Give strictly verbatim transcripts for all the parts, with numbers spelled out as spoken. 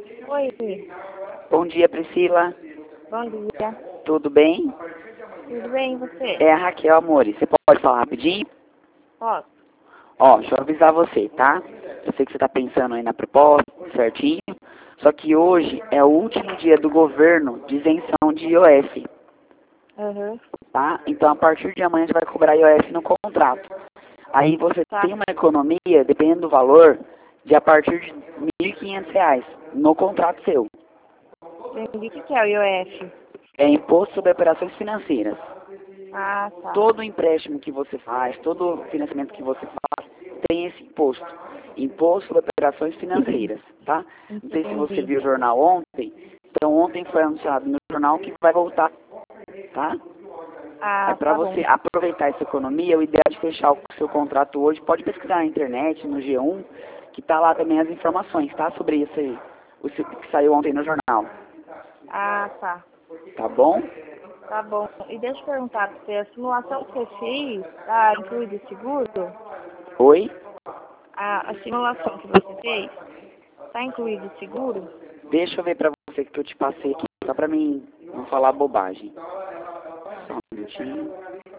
Oi, Bom dia, Priscila. bom dia. Tudo bem? Tudo bem, e você? É a Raquel, amores. Você pode falar rapidinho? Posso? Ó, deixa eu avisar você, tá? Eu sei que você tá pensando aí na proposta, certinho. Só que hoje é o último dia do governo de isenção de I O F, Aham. tá? Então, a partir de amanhã, você vai cobrar I O F no contrato. Aí você Tá. tem uma economia, dependendo do valor, de a partir de mil e quinhentos reais no contrato seu. Entendi. O que que é o I O F? É Imposto sobre Operações Financeiras. Ah, tá. Todo empréstimo que você faz, todo financiamento que você faz, tem esse imposto. Imposto sobre operações financeiras, tá? Não sei se você Entendi. viu o jornal ontem. Então, ontem foi anunciado no jornal que vai voltar, tá? É Ah, para tá bom. você aproveitar essa economia, o ideal é de fechar o seu contrato hoje. Pode pesquisar na internet, no G um, que tá lá também as informações, tá? Sobre isso aí, o que saiu ontem no jornal. Ah, tá. Tá bom? Tá bom. E deixa eu perguntar pra você, a simulação que você fez, tá incluído o seguro? Oi? A, a simulação que você fez, tá incluído o seguro? Deixa eu ver pra você que eu te passei aqui, só pra mim não falar bobagem. Só um minutinho.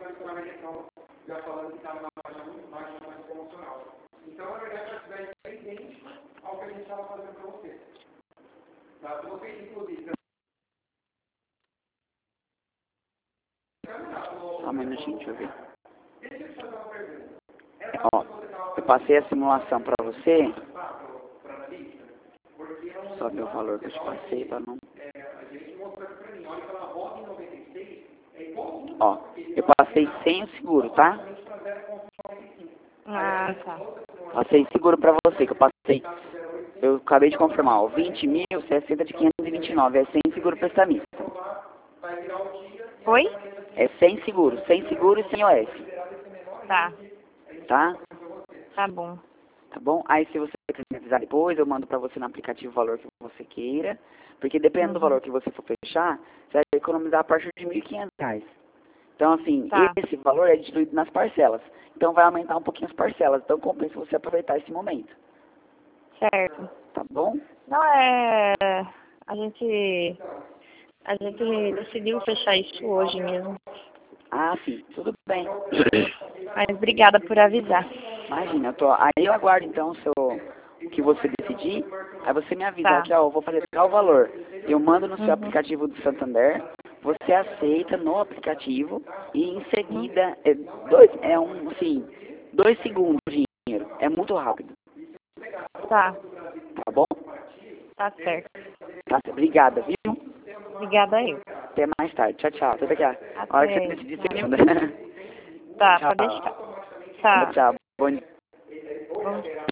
Só um minutinho, deixa eu ver. Ó, eu passei a simulação pra você. Só ver o valor que eu te passei pra não... Ó, eu passei sem o seguro, tá? Ah, tá. Passei seguro pra você, que eu passei... Eu acabei de confirmar, ó, vinte mil, sessenta de quinhentos e vinte e nove. É sem seguro prestamista. Oi? É sem seguro, sem seguro e sem O F. Tá. Tá? Tá bom. Tá bom? Aí se você quiser me avisar depois, eu mando pra você no aplicativo o valor que você queira. Porque dependendo do Uhum. valor que você for fechar, você vai economizar a partir de mil e quinhentos reais. Então, assim, Tá. esse valor é diluído nas parcelas. Então vai aumentar um pouquinho as parcelas. Então compensa você aproveitar esse momento. Certo. Tá bom? Não, é... A gente... A gente decidiu fechar isso hoje mesmo. Ah, sim, tudo bem. Mas obrigada por avisar. Imagina, eu tô. Aí eu aguardo então o seu, o que você decidir. Aí você me avisa Tá. que, ó, eu vou fazer tal valor. Eu mando no seu Uhum. aplicativo do Santander. Você aceita no aplicativo e em Uhum. seguida é dois, é um, assim, dois segundos de dinheiro. É muito rápido. Tá. Tá bom? Tá certo. Tá, obrigada, viu? Obrigada eu. Até mais tarde. Tchau, tchau. Até daqui a a hora que você Até. decidir, você me Tchau. manda. Tá, Tchau. pode deixar. Tchau, Tá. tchau. Bom dia. Bom dia.